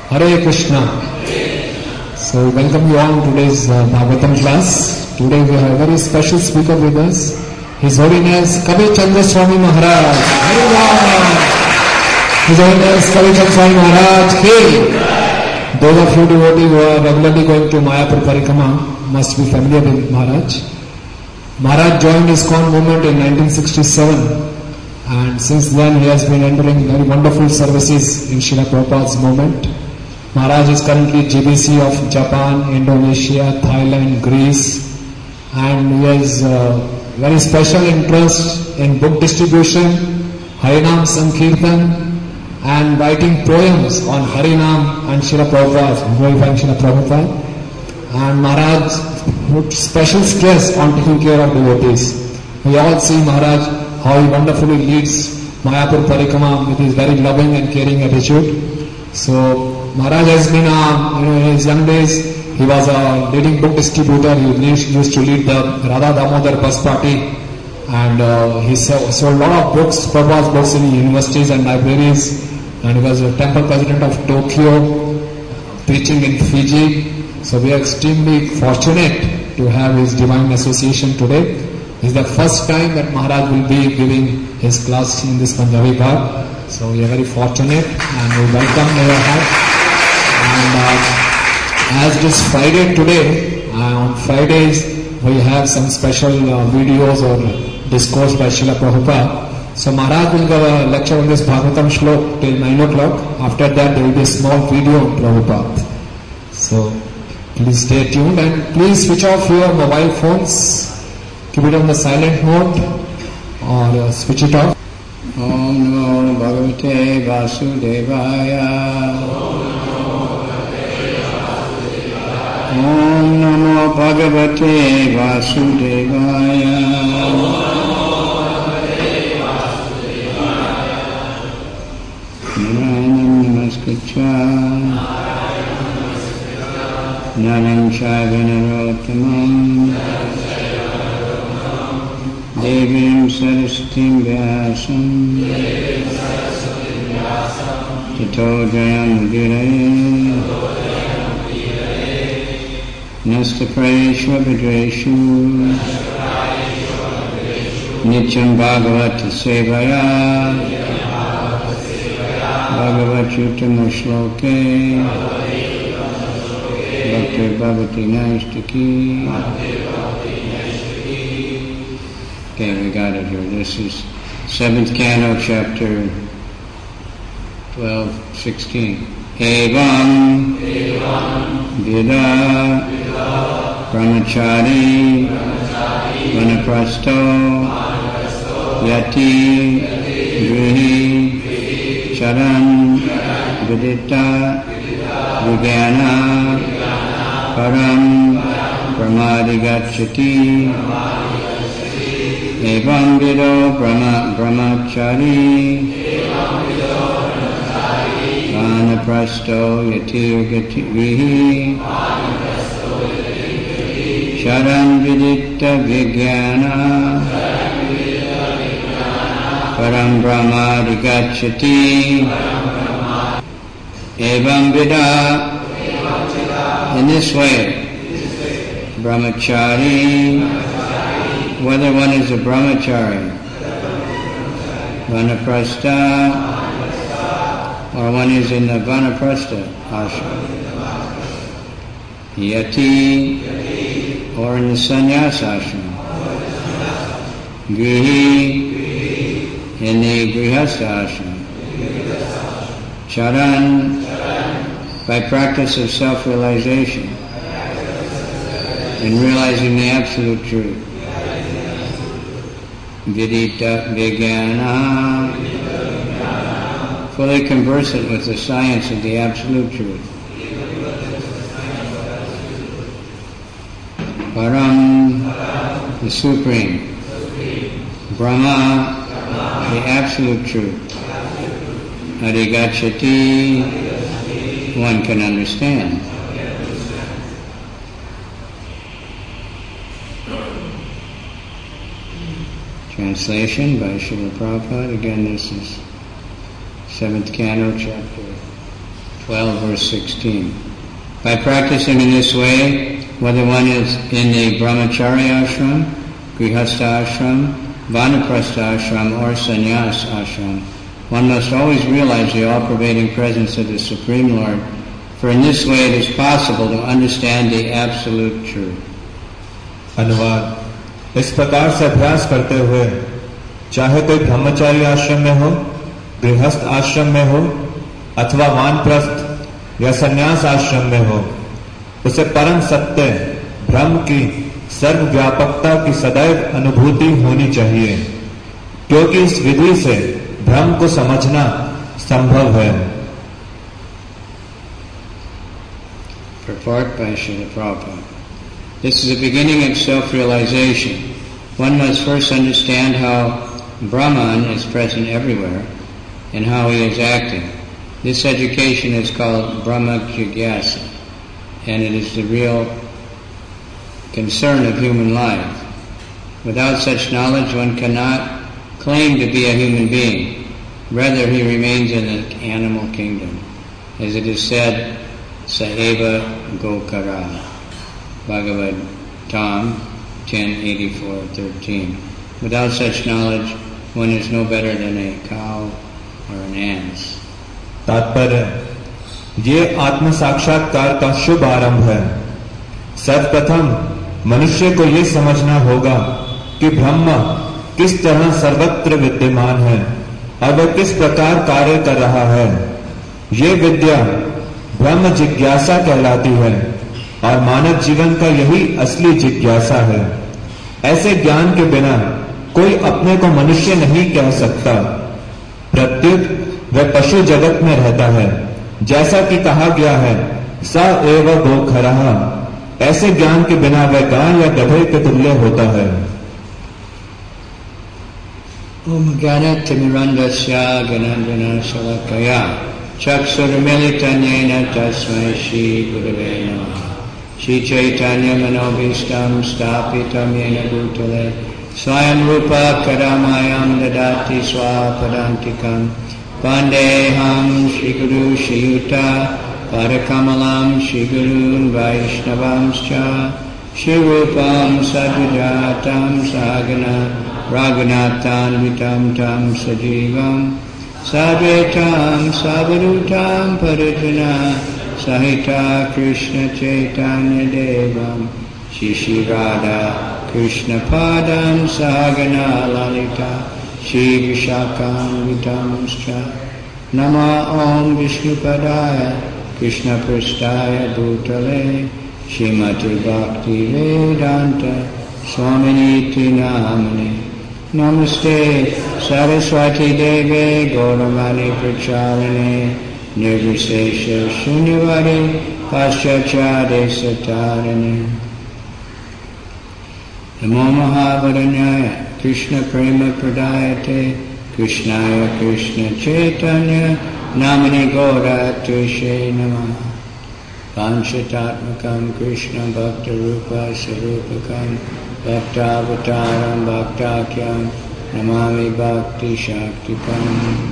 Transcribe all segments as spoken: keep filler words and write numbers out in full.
Hare Krishna. So we welcome you all to today's uh, Bhagavatam class. Today we have a very special speaker with us. His Holiness Kavi Chandra Swami Maharaj. Hare Rama. His Holiness Kavi Chandra Swami Maharaj. Hey. Those of you devotees who are regularly going to Mayapur Parikrama must be familiar with Maharaj. Maharaj joined ISKCON movement in nineteen sixty-seven, and since then he has been entering very wonderful services in Srila Prabhupada's movement. Maharaj is currently G B C of Japan, Indonesia, Thailand, Greece, and he has uh, very special interest in book distribution, Harinam Sankirtan, and writing poems on Harinam and Srila Prabhupada, glorifying Srila Prabhupada. And Maharaj put special stress on taking care of devotees. We all see Maharaj how he wonderfully leads Mayapur Parikrama with his very loving and caring attitude. So Maharaj has been, a, you know, in his young days, he was a leading book distributor. He used to lead the Radha Damodar bus party, and uh, he sold a lot of books, Prabhupada's books in universities and libraries. And he was a temple president of Tokyo, preaching in Fiji. So we are extremely fortunate to have his divine association today. This is the first time that Maharaj will be giving his class in this Punjabi Bhaag. So we are very fortunate and we welcome your heart. And uh, as it is Friday today, uh, on Fridays we have some special uh, videos or discourse by Srila Prabhupada. So Maharaj will give a lecture on this Bhagavatam Shlok till nine o'clock. After that there will be a small video on Prabhupada. So please stay tuned and please switch off your mobile phones. Keep it on the silent mode or uh, switch it off. Om Namo Bhagavate Vasudevaya. Om Namo Bhagavate Vasudevaya. Naranam Namaskritya Naram Chaiva Narottamam Devim Saraswatim Vyasam Tato Jayam Udiraye Nastaprayeshva Bhadreshu Nityam Bhagavata Sevaya Bhagavachutam Shloke Bhakti Bhavati Naistaki. Okay, we got it here. This is seventh canto, chapter twelve, sixteen. Evam Vida Brahmachari Vanaprasto Yati Grihi Charan Vidita Vijnana Param Brahmadigacchati Evam Vido Brahma Brahmachari Vanaprasto Yatir Grihi Sharan Vidita Vijnana Param Brahmadigacchati Evam Vida. In this way, Brahmachari, whether one is a brahmachari, vanaprastha, or one is in the vanaprastha ashram, yati, or in the sannyas ashram, grihi, in the grihastha ashram, charan, by practice of self-realization and realizing the absolute truth. Vidita Vijnana, fully conversant with the science of the absolute truth. Param, the supreme. Brahma, the absolute truth. Adhigacchati, one can understand. Translation by Srila Prabhupada. Again, this is seventh canto, chapter twelve, verse sixteen. By practicing in this way, whether one is in the brahmacharya ashram, grihastha ashram, vanaprastha ashram, or sannyas ashram, one must always realize the all-pervading presence of the Supreme Lord, for in this way it is possible to understand the absolute truth. अनुवाद: इस प्रकार से अभ्यास करते हुए चाहे कोई ब्रह्मचारी आश्रम में हो, गृहस्थ आश्रम में हो अथवा वानप्रस्थ या संन्यास आश्रम में हो, उसे परम सत्य ब्रह्म की सर्वव्यापकता की सदैव अनुभूति होनी चाहिए, क्योंकि इस विधि से ब्रह्म को समझना संभव है। Purport by Srila Prabhupada. This is the beginning of self-realization. One must first understand how Brahman is present everywhere and how he is acting. This education is called Brahma Jigyasa, and it is the real concern of human life. Without such knowledge, one cannot claim to be a human being. Rather, he remains in the animal kingdom. As it is said, Saeva Gokara, Bhagavad Tam ten eighty-four thirteen. Without such knowledge, one is no better than a cow or an ant. तात्पर्य: ये आत्म साक्षात्कार का शुभ आरंभ है। सर्वप्रथम मनुष्य को ये समझना होगा कि ब्रह्म किस तरह सर्वत्र विद्यमान है और वह किस प्रकार कार्य कर रहा है। ये विद्या ब्रह्म जिज्ञासा कहलाती है और मानव जीवन का यही असली जिज्ञासा है। ऐसे ज्ञान के बिना कोई अपने को मनुष्य नहीं कह सकता। प्रत्युत वह पशु जगत में रहता है, जैसा कि कहा गया है, स एव गोखरः। ऐसे ज्ञान के बिना वह गाय या गधे के तुल्य होता है। ओम ज्ञानतिमिरन्धस्य ज्ञानाञ्जनशलाकया चक्षुर्मिलितं येन तस्मै श्रीगुरवे नमः। श्रीचैतन्यमनोभीष्टं स्थापितं येन भूतले स्वयं रूपा करुणामयं ददाति स्वापदान्तिकम्। Vandeham Shri Guru Shri Yuta Padakamalam Shri Gurun Vaishnavamscha Shri Rupam Sadhujatam Sagana Raghunathan Vitam Tam Sajivam Sadvetam Savadutam Parijana Sahita Krishna Chaitanya Devam Shri Shri Radha Krishna Padam Sagana Lalita Shri Vishakam Vitamscha Nama Om Vishnupadaya Krishna Prasthaya Bhutale Shrimati Bhakti Vedanta Swaminiti Namane Namaste Saraswati Deve Gauramani Pracharane Nirvisesha Shunyavadi Paschachade Satarane Namo Mahabharanyaya Krishna Prema Pradayate Krishnaya Krishna Chaitanya Namani Gaura Tushe Namah Panchatatmakam Krishna Bhakta Rupa Sarupakam Bhaktavataram Bhaktakyam Namami Bhakti Shaktikam.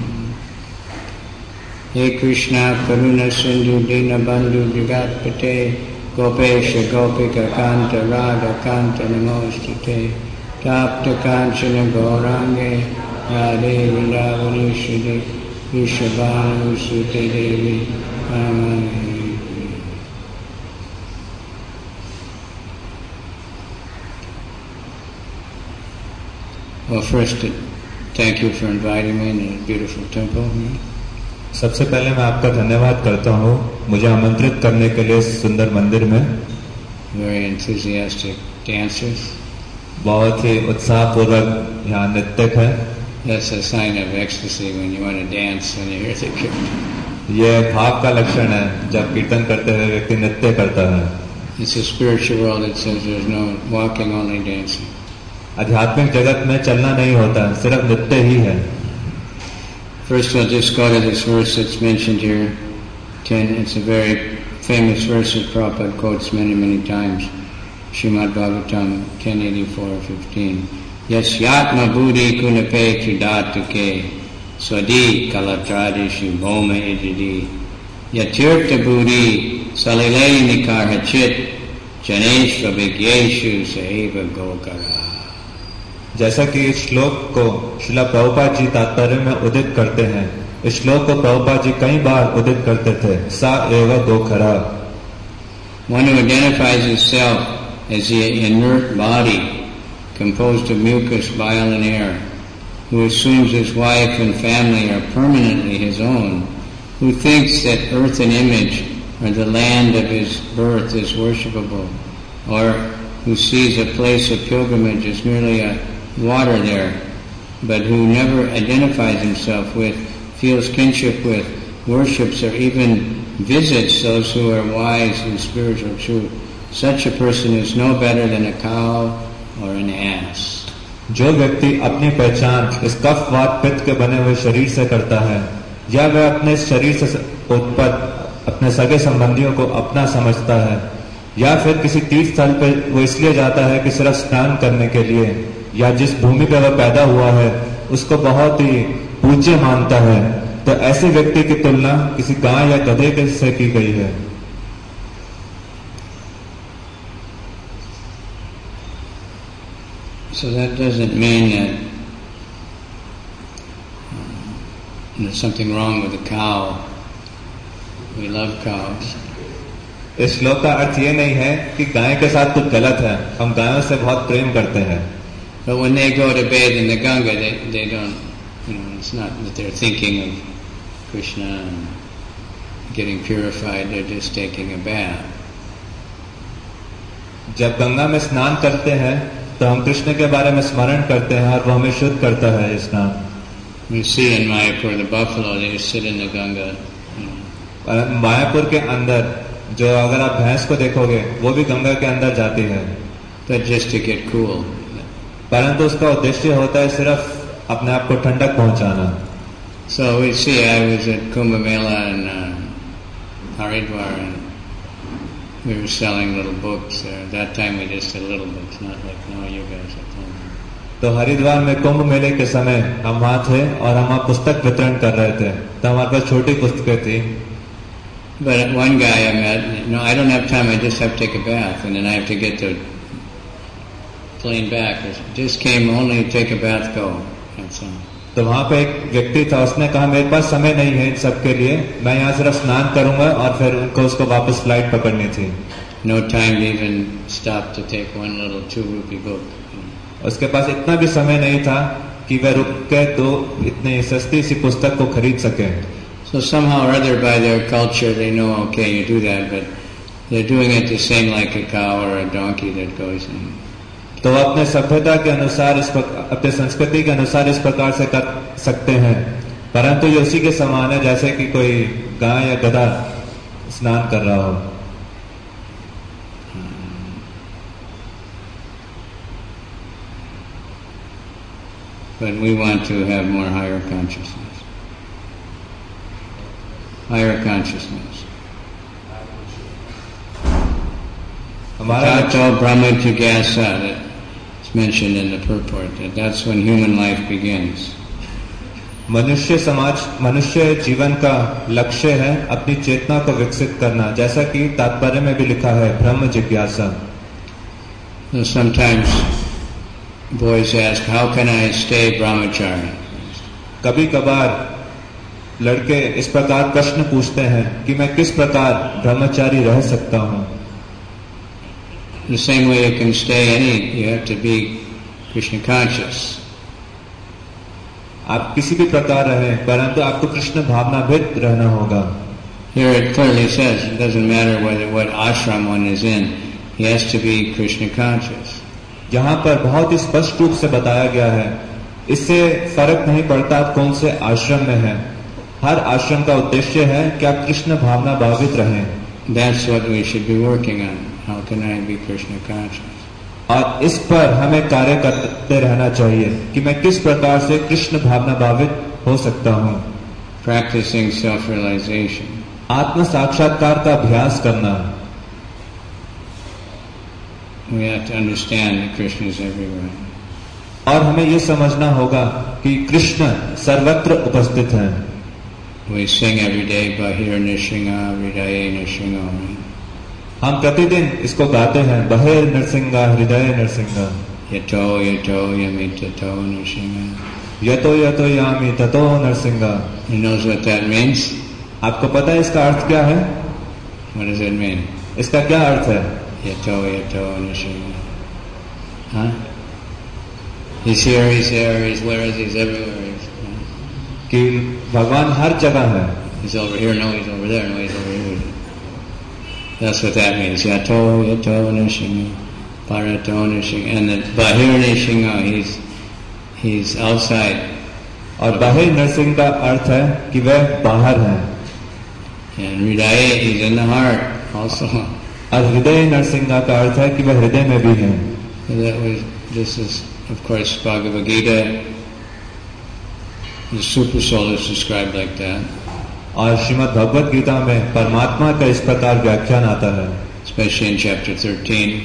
He Krishna Karuna Sindhu Dina Bandhu Jagatpate Gopesha Gopika Kanta Radha Kanta Namostate Tapta Kanchana Gaurange Radhe Vrindavani Shri Vishabhanu Sute Devi Amani. Well, first, thank you for inviting me in a beautiful temple. सबसे पहले मैं आपका धन्यवाद करता हूँ मुझे आमंत्रित करने के लिए सुंदर मंदिर में। Very enthusiastic dancers. बहुत ही उत्साहपूर्वक यहाँ नृत्यक है। That's a sign of ecstasy when you want to dance when you hear the kirtan. ये भाव का लक्षण है जब कीर्तन करते हुए व्यक्ति नृत्य करता है। It's a spiritual world that says there's no walking, only dancing. आध्यात्मिक जगत में चलना नहीं होता, सिर्फ नृत्य ही है। First, we'll just go to this verse that's mentioned here. Ten. It's a very famous verse that Prabhupada quotes many, many times. Srimad Bhagavatam ten eighty-four fifteen. Yasyatma buddhi kunape tridhatake swadi kalatradishi bhoma ejidi Yatirtha buddhi salile nikarhachit janeshva vigyeshu saiva gokara. जैसा कि इस श्लोक को श्रीला प्रभुपाद जी तात्पर्य में उदित करते हैं, इस श्लोक को प्रभुपाद जी कई बार उदित करते थे। सा एव गोखरा. One who identifies himself as the inert body composed of mucus, bile, and air, who assumes his wife and family are permanently his own, who thinks that earth and image or the land of his birth is worshipable, or who sees a place of pilgrimage as merely a water there, but who never identifies himself with, feels kinship with, worships, or even visits those who are wise in spiritual truth. Such a person is no better than a cow or an ass. जो व्यक्ति अपनी पहचान इस कफ वात पित्त के बने हुए शरीर से करता है, या वह अपने शरीर से उत्पन्न अपने सगे संबंधियों को अपना समझता है, या फिर किसी तीर्थ स्थल पर वो इसलिए जाता है कि सिर्फ स्नान करने के लिए, या जिस भूमि पर वह पैदा हुआ है उसको बहुत ही पूज्य मानता है, तो ऐसे व्यक्ति की तुलना किसी गाय या गधे के से की गई है. So that doesn't mean that um, there's something wrong with a cow. We love cows. इस श्लोक का अर्थ ये नहीं है कि गाय के साथ कुछ गलत है, हम गायों से बहुत प्रेम करते हैं. But when they go to bathe in the Ganga, they, they don't, you know, it's not that they're thinking of Krishna and getting purified, they're just taking a bath. जब गंगा में स्नान करते हैं तो हम कृष्ण के बारे में स्मरण करते हैं और वो हमें शुद्ध करता है ये स्नान. We see in Mayapur the buffalo, they just sit in the Ganga. You know. Mayapur के अंदर जो अगर आप भैंस को देखोगे वो भी गंगा के अंदर जाती है. But just to get cool. परंतु उसका उद्देश्य होता है सिर्फ अपने आप को ठंडक पहुंचाना. So we see, I was at Kumbh Mela in uh, Haridwar, and we were selling little books there. At that time we just did little books, not like now you guys are telling. तो हरिद्वार में कुंभ मेले के समय हम वहाँ थे और हम वहाँ पुस्तक वितरण कर रहे थे, तो हमारे पास छोटी पुस्तकें थी. But one guy I met, no, I don't have time, I just have to take a bath, and then I have to get the plane back. Just came only to take a bath, go. That's all. तो वहाँ पे एक व्यक्ति था, उसने कहा मेरे पास समय नहीं है इन सब के लिए, मैं यहाँ सिर्फ स्नान करूंगा, और फिर उनको उसको वापस फ्लाइट पकड़नी थी. No time to even stop to take one little two rupee book. उसके पास इतना भी समय नहीं था कि वह रुक के दो इतनी सस्ती सी पुस्तक को खरीद सके. So somehow or other by their culture they know, okay, you do that, but they're doing it the same like a cow or a donkey that goes in. तो अपने सभ्यता के अनुसार इस प्रकार, अपने संस्कृति के अनुसार इस प्रकार से कर सकते हैं, परंतु ये उसी के समान है जैसे कि कोई गाय या गधा स्नान कर रहा हो. But we want to have more higher consciousness. Higher consciousness. Tato Brahma Jigyasa, that's mentioned in the purport, that that's when human life begins. मनुष्य समाज मनुष्य जीवन का लक्ष्य है अपनी चेतना को विकसित करना, जैसा कि तात्पर्य में भी लिखा है ब्रह्म जिज्ञासा. So sometimes boys ask, how can I stay brahmachari? कभी कभार लड़के इस प्रकार प्रश्न पूछते हैं कि मैं किस प्रकार ब्रह्मचारी रह सकता हूँ. The same way you can stay any, you have to be Krishna conscious. आप किसी भी प्रकार रहें, परंतु आपको कृष्ण भावनाभित रहना होगा. Here it clearly says it doesn't matter whether what ashram one is in, he has to be Krishna conscious. यहाँ पर बहुत ही स्पष्ट रूप से बताया गया है, इससे फर्क नहीं पड़ता आप कौन से आश्रम में हैं, हर आश्रम का उद्देश्य है कि आप कृष्ण भावना भावित रहें. That's what we should be working on. How can I be Krishna conscious? और इस पर हमें कार्य करते रहना चाहिए कि मैं किस प्रकार से कृष्ण भावना भावित हो सकता हूँ. Practicing self-realization. आत्म साक्षात्कार का अभ्यास करना. We have to understand that Krishna is everywhere. और हमें ये समझना होगा कि कृष्ण सर्वत्र उपस्थित हैं. We sing every day, Bahir Nishinga, Hridaye Nishinga. हम प्रतिदिन इसको गाते हैं, बहिर नरसिंगा हृदय नरसिंगा। Yato yato yami tato Nishinga. यतो यतो यामी ततो नरसिंगा। Who knows what that means? आपको पता है इसका अर्थ क्या है? What does it mean? इसका क्या अर्थ है? Yato yato Nishinga. Huh? He's here, he's there, he's where is he's everywhere. He's, huh? कि भगवान हर जगह है। He's over here, no, he's over there, no, he's over here. That's what that means. Yato yato Nishinga. Parato Nishinga. And the Bahir Nishinga, he's he's outside. और बाहिर नरसिंह का अर्थ है कि वह बाहर है। And Hridaye, he's in the heart also. और हृदय नरसिंगा का अर्थ है कि वह हृदय में भी है। So that was, this is, of course, Bhagavad Gita. The super soul is described like that. और श्रीमद् भगवद गीता में परमात्मा का इस प्रकार व्याख्यान आता है। Especially in chapter thirteen,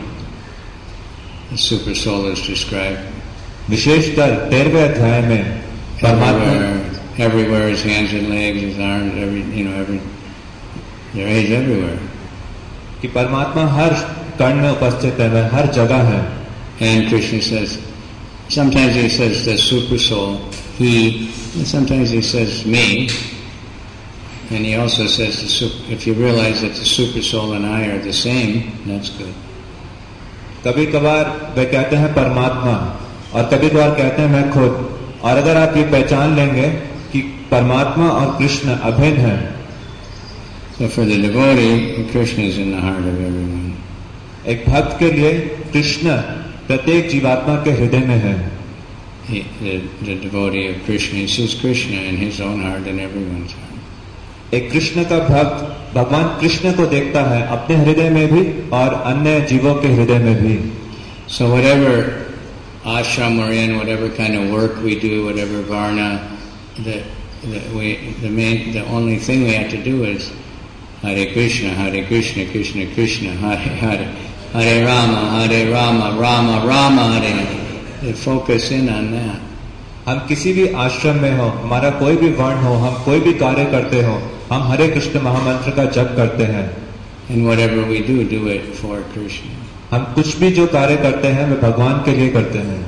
the super soul is described. विशेषकर तेरहवें अध्याय में परमात्मा Everywhere, everywhere, his hands and legs, his arms, every, you know, every, there he's everywhere. कि परमात्मा हर कण में उपस्थित है, वह हर जगह है। And Krishna says, sometimes he says the super soul, he, and sometimes he says me, and he also says the super, if you realize that the super soul and I are the same, that's good. कभी कभार वे कहते हैं परमात्मा और कभी कभार कहते हैं मैं खुद, और अगर आप ये पहचान लेंगे कि परमात्मा और कृष्ण अभिन्न हैं। So for the devotee, Krishna is in the heart of everyone. एक भक्त के लिए कृष्ण प्रत्येक जीवात्मा के हृदय में है। He, the, the devotee of Krishna, he sees Krishna in his own heart and everyone's heart. एक कृष्ण का भक्त भगवान कृष्ण को देखता है अपने हृदय में भी और अन्य जीवों के हृदय में भी। So whatever ashram we're in, whatever kind of work we do, whatever varna, the, the, we, the, main, the only thing we have to do is Hare Krishna, Hare Krishna, Krishna Krishna, Hare Hare, Hare Rama, Hare Rama, Rama Rama, Hare. They focus in on that. हम किसी भी आश्रम में हो, हमारा कोई भी वर्ण हो, हम कोई भी कार्य करते हो, हम हरे कृष्ण महामंत्र का जप करते हैं। And whatever we do, do it for Krishna. हम कुछ भी जो कार्य करते हैं वे भगवान के लिए करते हैं।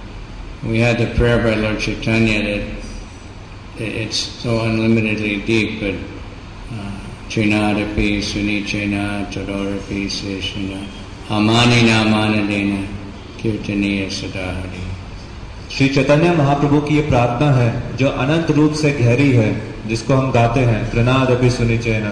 We had the prayer by Lord Chaitanya that it's so unlimitedly deep, but Trinadapi, Sunichena, Tadorapi, Seshana, Amani Namanadena, Kirtaniya Sadahari. Shri Chaitanya Mahaprabhu की ये प्रार्थना है जो अनंत रूप से गहरी है, जिसको हम गाते हैं त्रिनादपि सुनिचैना।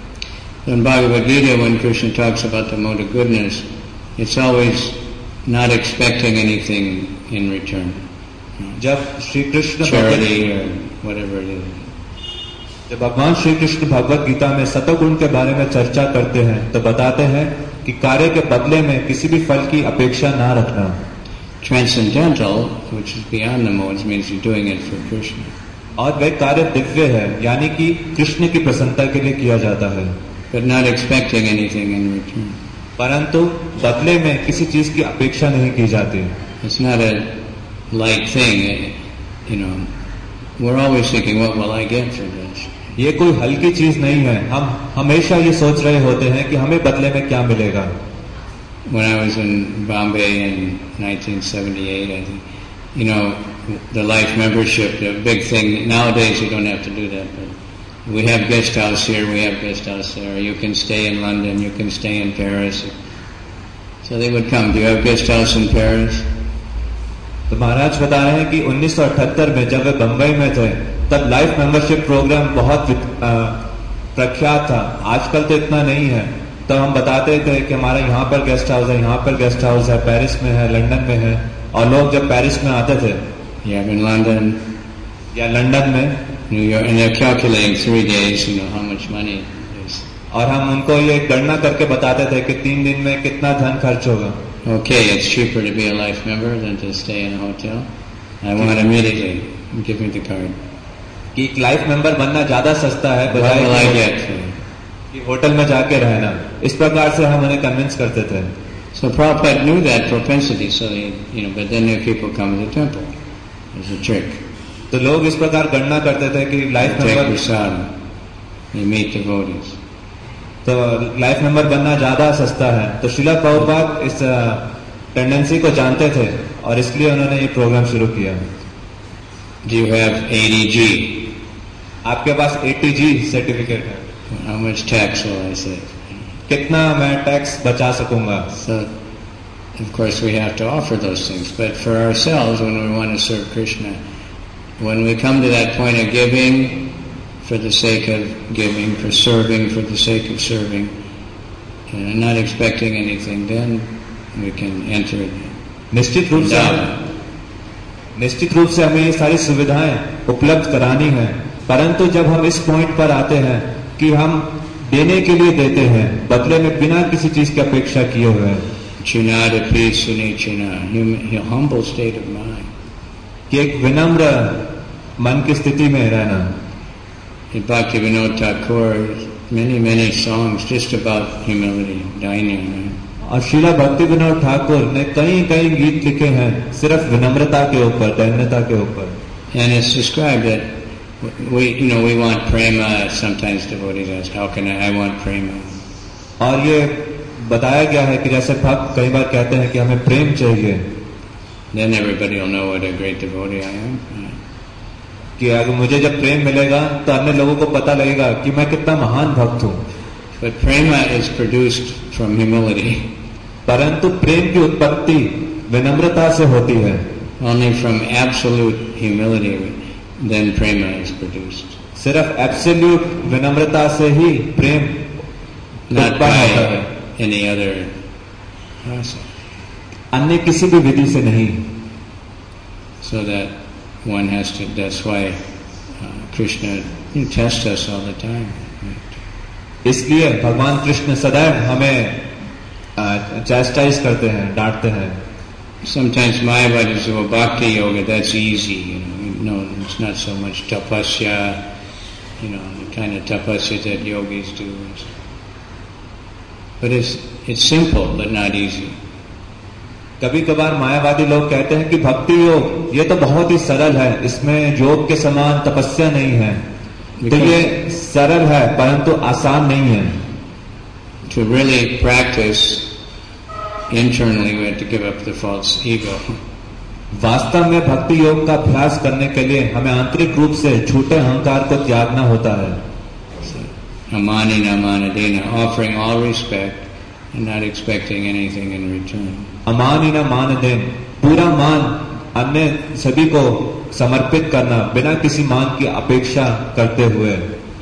In Bhagavad Gita, when Krishna talks about the mode of goodness, it's always not expecting anything in return. जब Shri Krishna Charity or whatever it is. जब भगवान श्री कृष्ण भगवद गीता में सतोगुण के बारे में चर्चा करते हैं तो बताते हैं कि कार्य के बदले में किसी भी फल की अपेक्षा ना रखना। Transcendental, which is beyond the modes, means you're doing it for Krishna. और वह कार्य दिव्य है, यानी कि कृष्ण की प्रसन्नता के लिए किया जाता है, But not expecting anything in return. परंतु बदले में किसी चीज की अपेक्षा नहीं की जाती। It's not a light thing, you know. We're always thinking, what will I get for this? ये कोई हल्की चीज नहीं है। हम हमेशा ये सोच रहे होते हैं कि हमें बदले में क्या मिलेगा। When I was in Bombay in nineteen seventy-eight, I think, you know, the life membership, the big thing, nowadays you don't have to do that, but we have guest house here, we have guest house there, you can stay in London, you can stay in Paris. So they would come, do you have guest house in Paris? तो महाराज बता रहे हैं कि उन्नीस सौ अठहत्तर में जब वे बम्बई में थे तब लाइफ मेंबरशिप प्रोग्राम बहुत प्रख्यात था। आजकल तो इतना नहीं है। तो हम बताते थे कि हमारा यहाँ पर गेस्ट हाउस है, यहाँ पर गेस्ट हाउस है, पेरिस में है, लंदन में है। और लोग जब पेरिस में आते थे Yeah, in London, या लंदन में, New York, and they're calculating three days, you know, how much money it is. और हम उनको ये गणना करके बताते थे कि तीन दिन में कितना धन खर्च होगा। Okay, it's cheaper to be a life member than to stay in a hotel. I want immediately, give me the card. कि एक लाइफ मेंबर बनना ज्यादा सस्ता है What will I get for it? कि होटल में जाके रहना। इस प्रकार से हम उन्हें कन्विंस करते थे। So Prabhupada knew that propensity, so he, you know, but then there people come to the temple. There's a trick. तो लोग इस प्रकार गणना करते थे कि life Take number prasadam. You meet devotees. तो लाइफ नंबर बनना ज्यादा सस्ता है। तो श्रीला प्रभुपाद इस टेंडेंसी को जानते थे और इसलिए उन्होंने ये प्रोग्राम शुरू किया। Do you have A D G? आपके पास A T G सर्टिफिकेट है? How much tax will I save? कितना मैं टैक्स बचा सकूंगा? So, of course, we have to offer those things. But for ourselves, when we want to serve Krishna, when we come to that point of giving for the sake of giving, for serving for the sake of serving, and not expecting anything, then we can enter it. निश्चित रूप से निश्चित रूप से हमें ये सारी सुविधाएं उपलब्ध करानी है, परंतु जब हम इस पॉइंट पर आते हैं कि हम देने के लिए देते हैं बदले में बिना किसी चीज की अपेक्षा किए हुए हैं, Chunadapi sunichana, a humble state of mind. कि एक विनम्र मन की स्थिति में रहना। In Bhaktivinoda Thakur, many many songs just about humility, Daina. और श्रीला भक्ति विनोद ठाकुर ने कई कई गीत लिखे हैं सिर्फ विनम्रता के ऊपर, दैन्यता के ऊपर। And it's described that we, you know, we want prema. Sometimes devotees ask, "How can I? I want prema." और ये बताया गया है कि जैसे भक्त कई बार कहते हैं कि हमें प्रेम चाहिए, Then everybody will know what a great devotee I am. कि अगर मुझे जब प्रेम मिलेगा तो अन्य लोगों को पता लगेगा कि मैं कितना महान भक्त हूँ। But prema is produced from humility. परंतु प्रेम की उत्पत्ति विनम्रता से होती है। Only from absolute humility, then prema is produced. सिर्फ एब्सोल्यूट विनम्रता से ही प्रेम Not उत्पन्न होता है, by any other process. अन्य किसी भी विधि से नहीं। So that one has to. That's why uh, Krishna you know, tests us all the time. इसलिए भगवान कृष्ण सदैव हमें चैस्टाइज करते हैं, डांटते हैं। Sometimes Mayavadis say, well, bhakti yoga, that's easy. You know, no, it's not so much tapasya, you know, the kind of tapasya that yogis do. But it's it's simple, but not easy. कभी कभार मायावादी लोग कहते हैं कि भक्ति योग ये तो बहुत ही सरल है, इसमें योग के समान तपस्या नहीं है। तो ये सरल है परंतु आसान नहीं है। To really practice internally, we have to give up the false ego. वास्तव में भक्ति योग का अभ्यास करने के लिए हमें आंतरिक रूप से झूठे अहंकार को त्यागना होता है। Amanina manadena, offering all respect and not expecting anything in return. अमानिना मानदेन, पूरा मान अन्य सभी को समर्पित करना बिना किसी मान की अपेक्षा करते हुए।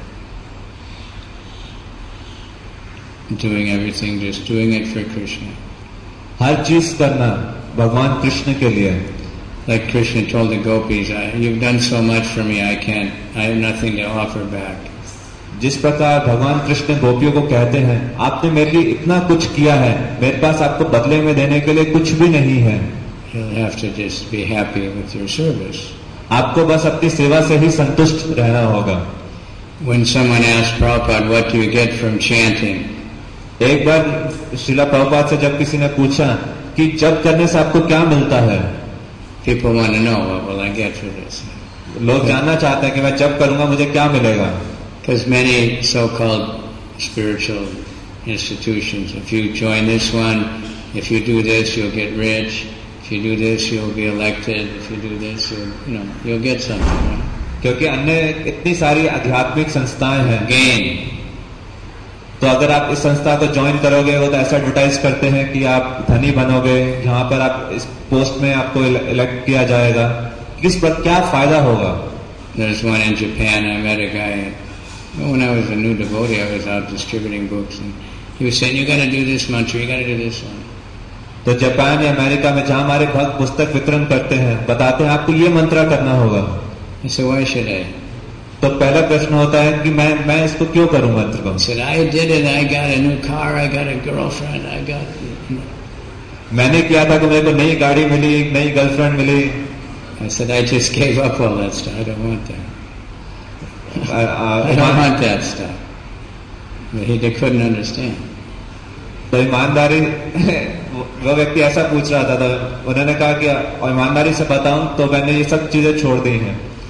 Doing everything, just doing it for Krishna. हर चीज करना भगवान कृष्ण के लिए। Like Krishna told the gopis, "You've done so much for me, I can't, I have nothing to offer back." जिस प्रकार भगवान कृष्ण गोपियों को कहते हैं, आपने मेरे लिए इतना कुछ किया है, मेरे पास आपको बदले में देने के लिए कुछ भी नहीं है। You'll have to just be happy with your service. आपको बस अपनी सेवा से ही संतुष्ट रहना होगा। When someone asked Prabhupada, "What do you get from chanting?" एक बार श्रीला प्रभुपाद से जब किसी ने पूछा कि जप करने से आपको क्या मिलता है, People want to know, what will I get for this? लोग जानना चाहते हैं कि मैं जप करूंगा मुझे क्या मिलेगा। Because many so-called spiritual institutions, if you join this one, if you do this, you'll get rich. If you do this, you'll be elected. If you do this, you'll, you know, you'll get something. Right? क्योंकि अन्य इतनी सारी आध्यात्मिक संस्थाएं हैं, Gain. तो अगर आप इस संस्था को ज्वाइन करोगे वो तो ऐसा एडवर्टाइज करते हैं कि आप धनी बनोगे, यहाँ पर आप इस पोस्ट में आपको इलेक्ट किया जाएगा, किस पर क्या फायदा होगा। There's one in Japan. I met a guy. When I was a new devotee, I was out distributing books, and he was saying, "You got to do this mantra. You got to do this one." तो Japan या America में जहाँ हमारे भक्त पुस्तक वितरण करते हैं, बताते हैं आपको ये मंत्र करना होगा। I said, "Why should I?" तो पहला प्रश्न होता है कि मैं मैं इसको क्यों करूं मंत्र को। I said, "I did it. I got a new car. I got a girlfriend. I got." मैंने किया था कि मेरे को नई गाड़ी मिली, नई गर्लफ्रेंड मिली। I said, "I just gave up all that stuff. I don't want that. Ah, ah, I don't want that stuff." But he they couldn't understand. तो ईमानदारी वो व्यक्ति ऐसा पूछ रहा था, तो उन्होंने कहा कि ईमानदारी से बताऊं तो मैंने ये सब चीजें छोड़ दी हैं।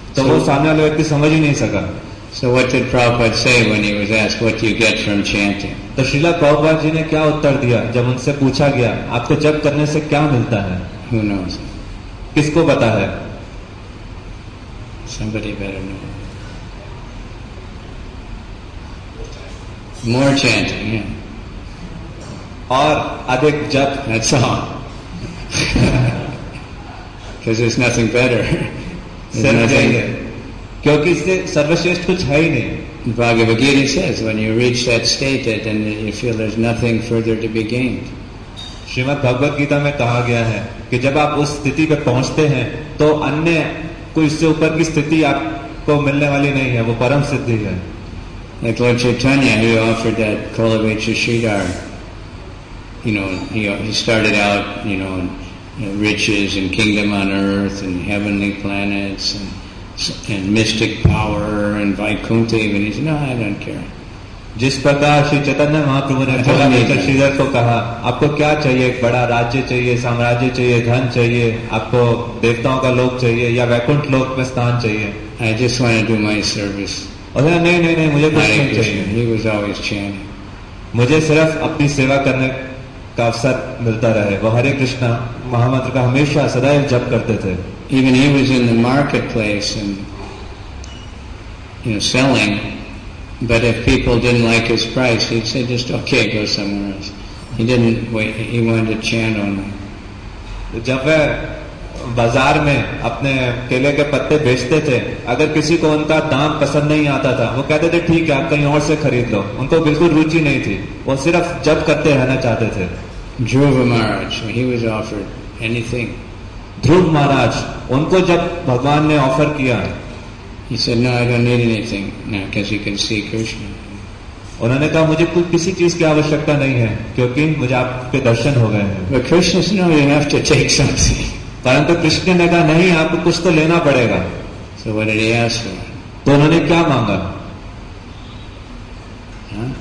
तो वो सामने वाला व्यक्ति समझ ही नहीं सका। So what did Prabhupada say when he was asked, what do you get from chanting? तो श्रीला प्रभुपाद जी ने क्या उत्तर दिया जब उनसे पूछा गया आपको जप करने से क्या मिलता है? Who knows? किसको पता है? Somebody better know. More chanting, yeah. और अधिक जप। That's all. Because there's nothing better. There's nothing. क्योंकि इससे सर्वश्रेष्ठ कुछ है ही नहीं। Bhagavad Gita says when you reach that state, then you feel there's nothing further to be gained. Shrimad Bhagavad Gita में कहा गया है कि जब आप उस स्थिति पे पहुंचते हैं तो अन्य कोई इससे ऊपर की स्थिति आपको मिलने वाली नहीं है, वो परम सिद्धि है। Like Lord Chaitanya, who offered that Kolavecha Sridhar, you know, he, he started out, you know, riches and kingdom on earth and heavenly planets and and mystic power and Vaikuntha even. He said, no, I don't care. जिस प्रकार श्री चैतन्य महाप्रभु ने कोलावेचा श्रीधर को कहा आपको क्या चाहिए, एक बड़ा राज्य चाहिए, साम्राज्य चाहिए, धन चाहिए, आपको देवताओं का लोक चाहिए या वैकुंठ लोक में स्थान चाहिए? I just want to do my service. और नहीं नहीं नहीं मुझे कुछ नहीं चाहिए। He was always chanting. मुझे सिर्फ अपनी सेवा करने का अवसर मिलता रहे। वो हरे कृष्णा महामंत्र का हमेशा सदैव जप करते थे। Even he was in the marketplace and, you know, selling, but if people didn't like his price, he'd say, just okay, go somewhere else. He didn't wait, he wanted to chant only. जब वह बाजार में अपने केले के पत्ते बेचते थे, अगर किसी को उनका दाम पसंद नहीं आता था, वो कहते थे ठीक है आप कहीं और से खरीद लो। उनको बिल्कुल रुचि नहीं थी, वो सिर्फ जप करते रहना चाहते थे। Dhruva Maharaj, he was offered anything. ध्रुव महाराज, उनको जब भगवान ने ऑफर किया, he said, no, I don't need anything now because you can see Krishna. उन्होंने कहा मुझे कुछ किसी चीज की आवश्यकता नहीं है क्योंकि मुझे आपके दर्शन हो गए हैं। But Krishna said, no, you have to take something. परंतु कृष्ण ने कहा नहीं, आपको कुछ तो लेना पड़ेगा। So what did he ask for? तो उन्होंने क्या मांगा? Huh?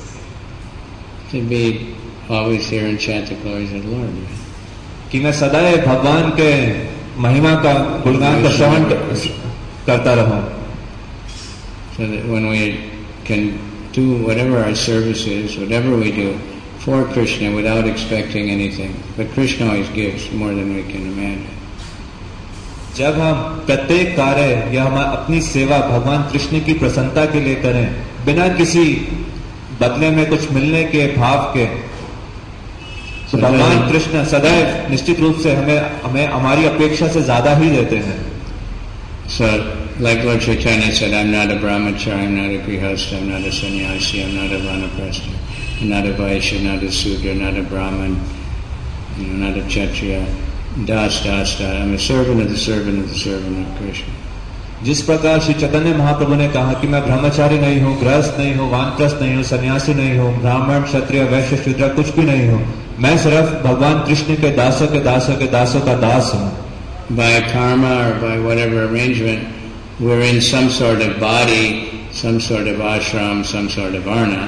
To be always here and chant the glories of the Lord. कि मैं सदैव भगवान के महिमा का गुणगान का श्रवण करता रहूं। So that when we can do whatever our service is, whatever we do for Krishna without expecting anything, but Krishna always gives more than we can imagine. जब हम प्रत्येक कार्य या हम अपनी सेवा भगवान कृष्ण की प्रसन्नता के लिए करें बिना किसी बदले में कुछ मिलने के भाव के, तो भगवान कृष्ण सदैव निश्चित रूप से हमें हमें हमारी अपेक्षा से ज्यादा ही देते हैं। So, like Lord Chaitanya said, I'm not a brahmachari, I'm not a grihastha, I'm not a sannyasi, I'm not a vanaprastha, I'm not a vaishya, not a sudra, not a brahman, you know, not a kshatriya, das, das, das. I'm a servant of the servant of the servant of Krishna. जिस प्रकार श्री चैतन्य महाप्रभु ने कहा कि मैं ब्रह्मचारी नहीं हूँ, गृहस्थ नहीं हूँ, वानप्रस्थ नहीं हूँ, सन्यासी नहीं हूँ, ब्राह्मण, क्षत्रिय, वैश्य, शूद्र कुछ भी नहीं हूँ, मैं सिर्फ भगवान कृष्ण के दासों के दासों के दासों का दास हूँ। By karma or by whatever arrangement, we're in some sort of body, some sort of ashram, some sort of varna.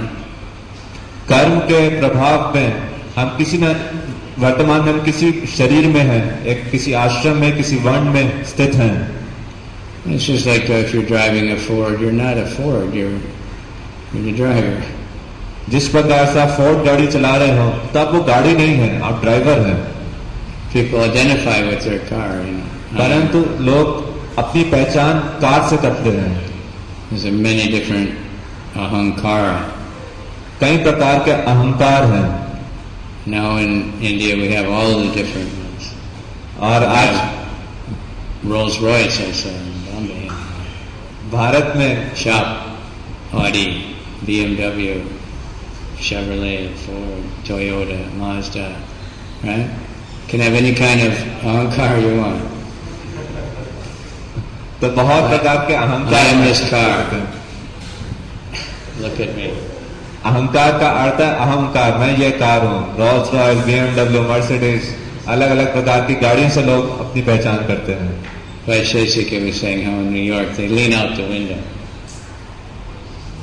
कर्म के प्रभाव में हम किसी न वर्तमान में हम किसी शरीर में हैं, एक किसी आश्रम में, किसी वर्ण में स्थित हैं। It's just like if you're driving a Ford, you're not a Ford, you're, you're the driver. जिस प्रकार से आप फोर्ड गाड़ी चला रहे हो तो आप वो गाड़ी नहीं है, आप ड्राइवर हैं। People identify with their car, you know. परंतु लोग अपनी पहचान कार से करते हैं। There's a many different ahankara. कई प्रकार के अहंकार हैं। Now in India we have all the different ones. और आज Rolls Royce also in Bombay. Bharat में Shop, Audi, B M W, Chevrolet, Ford, Toyota, Mazda, right? Can have any kind of ahankar you want. तो बहुत प्रकार के अहंकार I am this car. Look at me. अहंकार का अर्थ है अहंकार, मैं ये कार हूँ। रोल्स रॉयस, बीएमडब्ल्यू, मर्सिडीज, अलग अलग प्रकार की गाड़ियों से लोग अपनी पहचान करते हैं। Vaisheshika was saying how in New York they lean out the window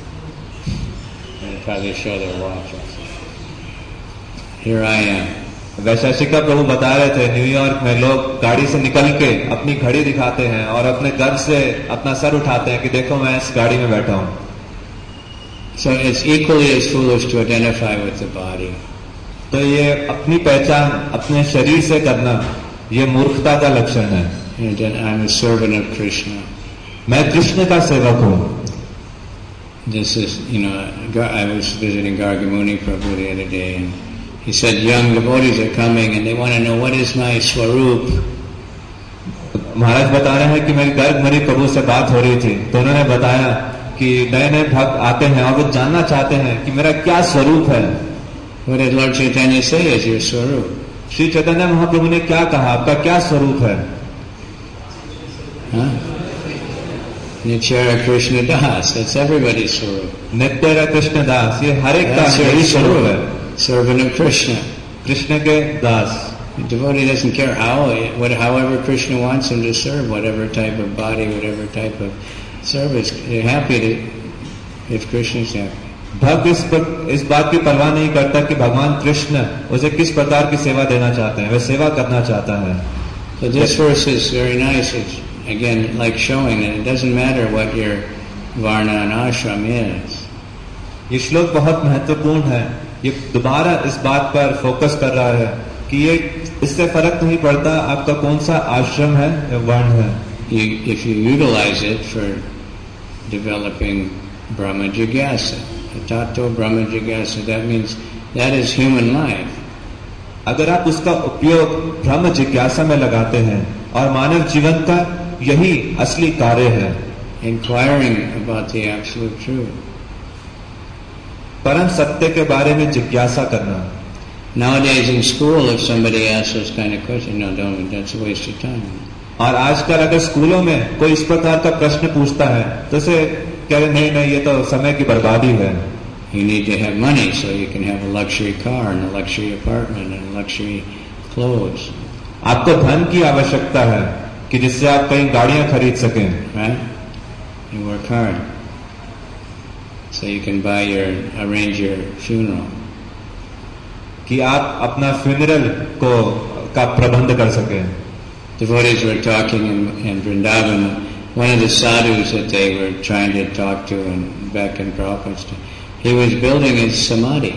and probably show their watch. Here I am. Vaisheshika प्रभु बता रहे थे न्यूयॉर्क में लोग गाड़ी से निकल के अपनी घड़ी दिखाते हैं और अपने गर्व से अपना सर उठाते हैं कि देखो मैं इस गाड़ी में बैठा हूं. So it's equally as foolish to identify with the body. तो ये अपनी पहचान अपने शरीर से करना ये मूर्खता का लक्षण है. And that I'm a servant of Krishna. मैं कृष्ण का सेवक हूँ. This is, you know, I was visiting Garga Muni Prabhu the other day, and he said young devotees are coming and they want to know what is my swarup. महाराज बता रहे हैं कि मेरी गर्ग मुनि प्रभु से बात हो रही थी तो उन्होंने बताया कि नए नए भक्त आते हैं और वो जानना चाहते हैं कि मेरा क्या स्वरूप है. What did Lord Chaitanya say is your swarup? Shri Chaitanya Mahaprabhu ने क्या कहा आपका क्या स्वरूप है? Huh? Nityara Krishna Das, that's everybody's swarup. नित्य कृष्ण दास ये हर एक का यही स्वरूप है. Servant of Krishna. कृष्ण के दास. The devotee doesn't care how, what, however Krishna wants him to serve, whatever type of body, whatever type of service. They're happy to, if Krishna is happy. भक्त इस, इस बात की परवाह नहीं करता कि भगवान कृष्ण उसे किस प्रकार की सेवा देना चाहते हैं, वह सेवा करना चाहता है. So this verse is very nice. It's again like showing that it doesn't matter what your varna and ashram is. ये श्लोक बहुत महत्वपूर्ण है. ये दोबारा इस बात पर फोकस कर रहा है कि ये इससे फर्क नहीं पड़ता आपका कौन सा आश्रम है या वर्ण है. You, if you utilize it for developing Brahma Jigyasa, Tato Brahma Jigyasa, that means that is human life. अगर आप उसका उपयोग ब्रह्म जिज्ञासा में लगाते हैं और मानव जीवन का यही असली कार्य है. Inquiring about the absolute truth. परम सत्य के बारे में जिज्ञासा करना. Nowadays in school, if somebody asks this kind of question, no, don't, that's a waste of time. और आजकल अगर स्कूलों में कोई इस प्रकार का प्रश्न पूछता है तो उसे कह रहे नहीं नहीं ये तो समय की बर्बादी है. You need to have money so you can have a luxury car and a luxury apartment and luxury clothes. आपको धन की आवश्यकता है कि जिससे आप कई गाड़ियां खरीद सकें. Right? You work hard so you can buy your, arrange your funeral. कि आप अपना फ्यूनरल को का प्रबंध कर सकें. Devotees were talking in, in Vrindavan. One of the sadhus that they were trying to talk to and back in Prabhupada's time, he was building his samadhi.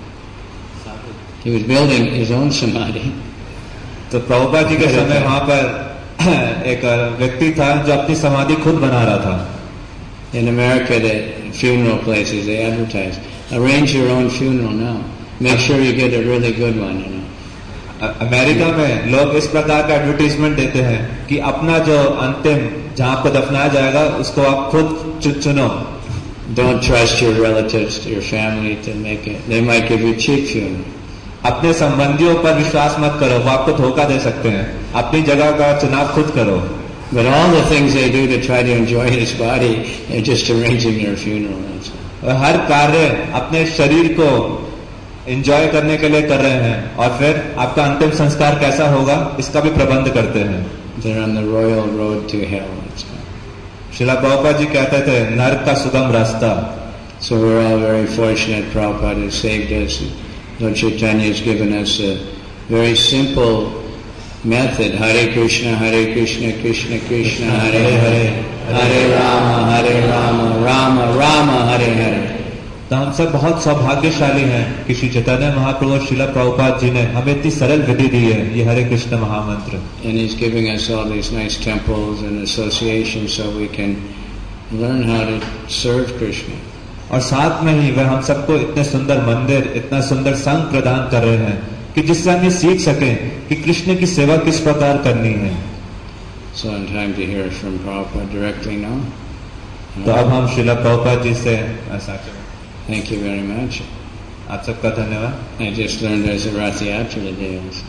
He was building his own samadhi. तो प्रभुपाद जी के समय वहां पर एक व्यक्ति था जो अपनी समाधि खुद बना रहा था. In America, the funeral places, they advertise, arrange your own funeral now. Make sure you get a really good one, you know. America में लोग इस प्रकार का एडवर्टीजमेंट देते हैं कि अपना जो अंतिम जहां आपको दफनाया जाएगा उसको आप खुद चुनो. Don't trust your relatives, your family to make it. They might give you cheap funeral. अपने संबंधियों पर विश्वास मत करो, वो आपको धोखा दे सकते हैं. अपनी जगह का चुनाव खुद करो. But all the things they do to try to enjoy his body, they're just arranging your funeral. That's all. हर कार्य अपने शरीर को एंजॉय करने के लिए कर रहे हैं और फिर आपका अंतिम संस्कार कैसा होगा इसका भी प्रबंध करते हैं. They're on the royal road to hell. Srila Prabhupada ji कहते थे नरक का सुगम रास्ता. So we're all very fortunate. Prabhupada has saved us. Lord Chaitanya has given us a very simple method. Hare Krishna, Hare Krishna, Krishna Krishna, Hare Hare, Hare Rama, Hare Rama, Rama Rama, Hare Hare. तो हम सब बहुत सौभाग्यशाली हैं कि श्री चैतन्य महाप्रभु श्रीला प्रभुपाद जी ने हमें इतनी सरल विधि दी है ये हरे कृष्ण महामंत्र. And he's giving us all these nice temples and associations so we can learn how to serve Krishna. और साथ में ही वह हम सबको इतने सुंदर मंदिर इतना सुंदर संघ प्रदान कर रहे हैं कि जिससे हम ये सीख सकें कि कृष्ण की सेवा किस प्रकार करनी है. So in time to hear from Prabhupada directly now. तो अब हम श्रीला प्रभुपाद जी से ऐसा. Thank you very much. आप सबका धन्यवाद. I just learned there's a Rath Yatra today also.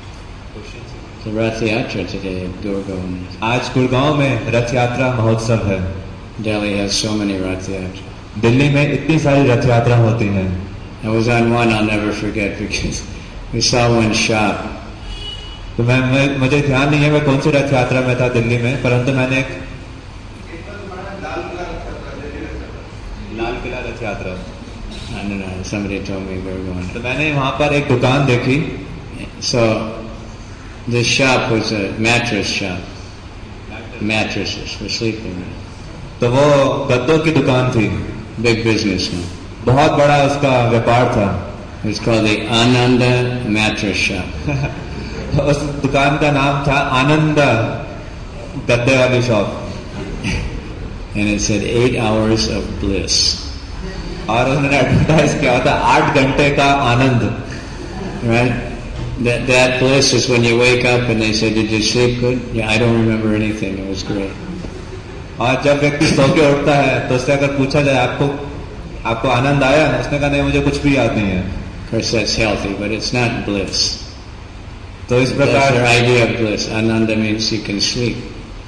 The Rath Yatra today at Gurgaon. आज गुड़गांव में रथ यात्रा महोत्सव है. Delhi has so many Rath Yatra. Delhi में इतनी सारी रथ यात्रा होती हैं. I was on one I'll never forget because we saw one shop. तो मैं, मैं मुझे ध्यान नहीं है मैं कौन सी रथ यात्रा में था दिल्ली में, परंतु मैंने एक लाल किला रथ यात्रा I don't know, somebody told me we were going. तो मैंने वहां पर एक दुकान देखी. So this shop was a mattress shop. Mattresses for sleeping. तो वो गद्दों की दुकान थी. Big business now. बहुत बड़ा उसका व्यापार था. It was called the Ananda Mattress Shop. उस दुकान का नाम था आनंद गद्दे वाली shop. And it said eight hours of bliss. और उन्होंने एडवर्टाइज किया था आठ घंटे का आनंद. Right? That that bliss is when you wake up and they say, "Did you sleep good?" Yeah, I don't remember anything. It was great. और जब व्यक्ति सो के उठता है तो उससे अगर पूछा जाए आपको आपको आनंद आया, उसने कहा नहीं मुझे कुछ भी याद नहीं है. Of course, that's healthy, but it's not bliss. तो इस प्रकार that's their idea of bliss. Ananda means you can sleep.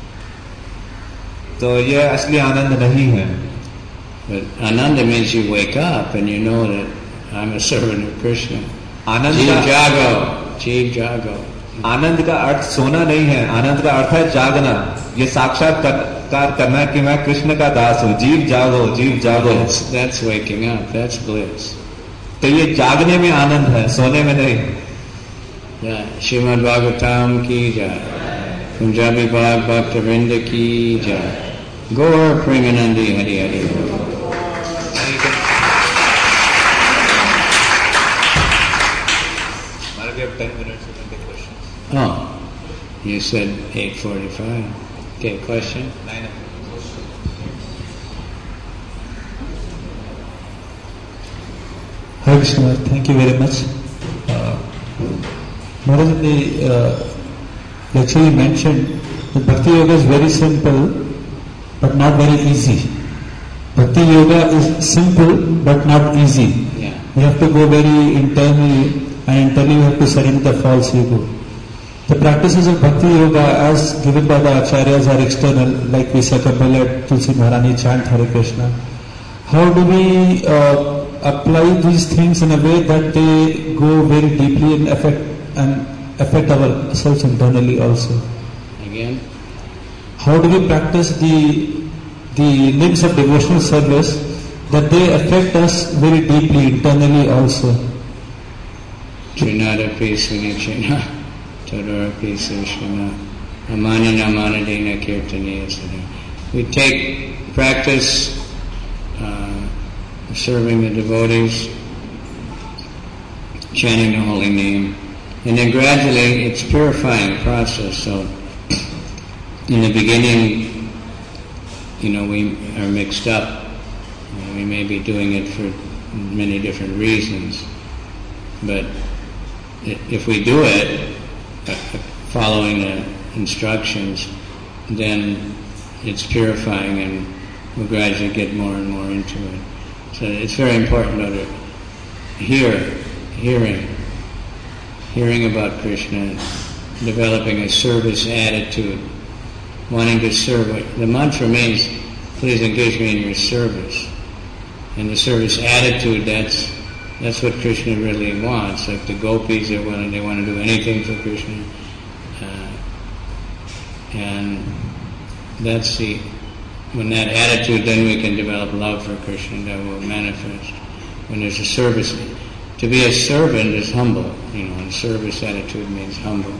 तो ये असली आनंद नहीं है. But Ananda means you wake up and you know that I'm a servant of Krishna. Anand Jeev का Jago, Jeev Jago. आनंद का अर्थ सोना नहीं है. आनंद का अर्थ है जागना. ये साक्षात्कार करना कि मैं कृष्ण का दास हूँ. जीव जागो, जीव जागो. That's, that's waking up. That's bliss. तो ये जागने में आनंद है, सोने में नहीं. Yeah, Srimad Bhagavatam ki jai. Punjabi Bhag Bhakta Vrinda ki jai. Gaur Premanandi Hari Hari. We have ten minutes to take questions. Oh, you said eight forty-five. Okay, question? Nine. Hi Vishnu, thank you very much. Uh, Maharaj, in the uh, lecture you mentioned that Bhakti Yoga is very simple but not very easy. Bhakti Yoga is simple but not easy. Yeah. You have to go very internally, and internally you have to surrender the false ego. The practices of Bhakti Yoga as given by the Acharyas are external, like we circumambulate at Tulsi Maharani, chant Hare Krishna. How do we uh, apply these things in a way that they go very deeply and affect and affect ourselves internally also? Again? How do we practice the the limbs of devotional service that they affect us very deeply internally also? Trinada Pisunichina, Tadora Pisushana, Amanana Manadina Kirtaniya Sada. We take practice uh, serving the devotees, chanting the holy name, and then gradually it's purifying process. So in the beginning, you know, we are mixed up. You know, we may be doing it for many different reasons, but if we do it uh, following the instructions, then it's purifying and we'll gradually get more and more into it. So it's very important to hear, hearing, hearing about Krishna, developing a service attitude, wanting to serve. The mantra means, please engage me in your service. And the service attitude, that's That's what Krishna really wants. Like the gopis, they want to, they want to do anything for Krishna, uh, and that's the when that attitude, then we can develop love for Krishna. That will manifest when there's a service. To be a servant is humble, you know. And service attitude means humble.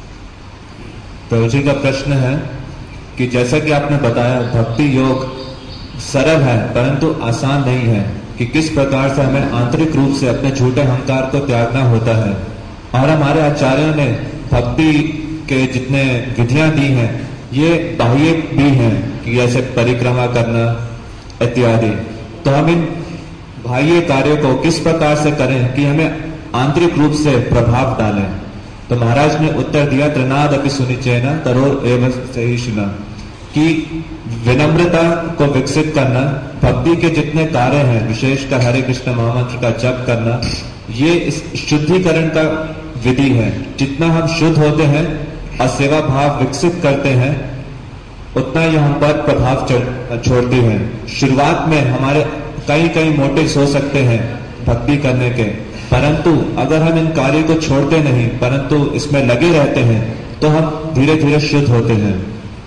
प्रभु जी का प्रश्न है कि जैसा कि आपने बताया भक्ति योग सरल है परंतु आसान नहीं है कि किस प्रकार से हमें आंतरिक रूप से अपने झूठे अहंकार को त्यागना होता है. और हमारे आचार्यों ने भक्ति के जितने विधियां दी हैं ये बाह्य भी हैं कि जैसे परिक्रमा करना इत्यादि. तो हम इन बाह्य कार्यों को किस प्रकार से करें कि हमें आंतरिक रूप से प्रभाव डालें. तो महाराज ने उत्तर दिया त्रिनाद अपि सुनिचेन तरोर एव सहिष्णुना, कि विनम्रता को विकसित करना, भक्ति के जितने कार्य हैं विशेषकर हरे कृष्ण महामंत्र का जप करना, ये इस शुद्धिकरण का विधि है. जितना हम शुद्ध होते हैं और सेवा भाव विकसित करते हैं उतना ही हम पर प्रभाव छोड़ती है. शुरुआत में हमारे कई कई मोटिव्स हो सकते हैं भक्ति करने के, परंतु अगर हम इन कार्यों को छोड़ते नहीं परंतु इसमें लगे रहते हैं तो हम धीरे धीरे शुद्ध होते हैं.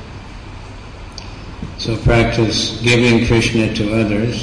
So practice giving Krishna to others.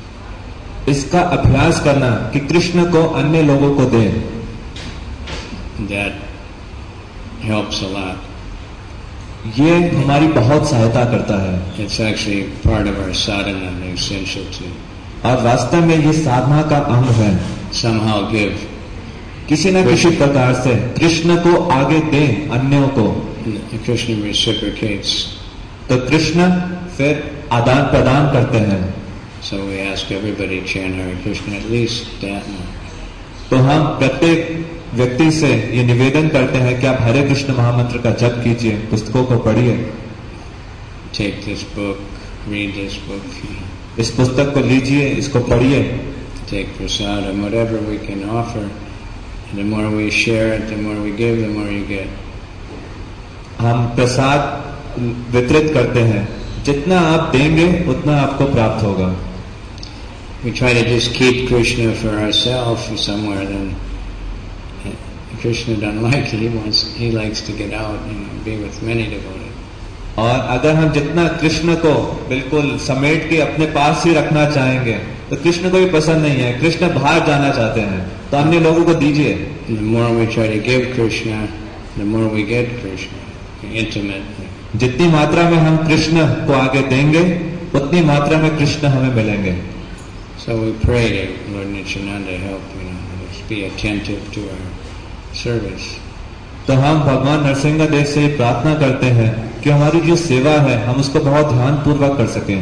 इसका अभ्यास करना कि कृष्ण को अन्य लोगों को दें. that helps a lot. ये हमारी बहुत सहायता करता है It's actually part of our sadhana, the essential to और वास्तव में ये साधना का अंग है। somehow give. किसी न किसी प्रकार से कृष्ण को आगे दें अन्यों को, Krishna reciprocates. तो कृष्ण फिर आदान प्रदान करते हैं। So we ask everybody to chant Hare Krishna at least that much. तो हम प्रत्येक व्यक्ति से ये निवेदन करते हैं कि आप हरे कृष्ण महामंत्र का जप कीजिए, पुस्तकों को पढ़िए, Take this book, read this book, you know, इस पुस्तक को लीजिए, इसको पढ़िए, take prasadam, whatever we can offer. And the more we share it, the more we give, the more you get. हम प्रसाद वितरित करते हैं, जितना आप देंगे उतना आपको प्राप्त होगा। We try to just keep Krishna for ourselves somewhere, then Krishna doesn't like it. He wants, he likes to get out and be with many devotees. और अगर हम जितना कृष्ण को बिल्कुल समेट के अपने पास ही रखना चाहेंगे तो कृष्ण को भी पसंद नहीं है, कृष्ण बाहर जाना चाहते हैं, तो अन्य लोगों को दीजिए। The more we try to give Krishna, the more we get Krishna, intimately. जितनी मात्रा में हम कृष्ण को आगे देंगे उतनी मात्रा में कृष्ण हमें मिलेंगे। So we pray to Lord Nityananda help, you know, let us be attentive to our service. तो हम भगवान नरसिंह देव से प्रार्थना करते हैं कि हमारी जो सेवा है हम उसको बहुत ध्यान पूर्वक कर सकें।